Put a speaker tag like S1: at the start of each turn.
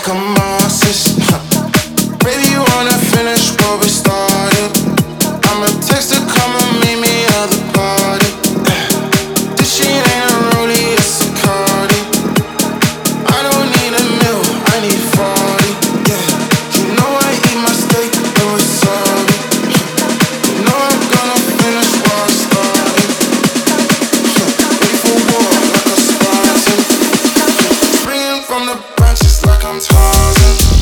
S1: Come on, sis. Baby, you wanna finish what we started? I'ma text her, come and meet me at the party. This shit ain't a rollie, it's a Cardi. I don't need a meal, I need 40. Yeah, you know I eat my steak, no sorry. You know I'm gonna finish what I started. Ready for war like a Spartan. Springing from the branches like I'm Tarzan.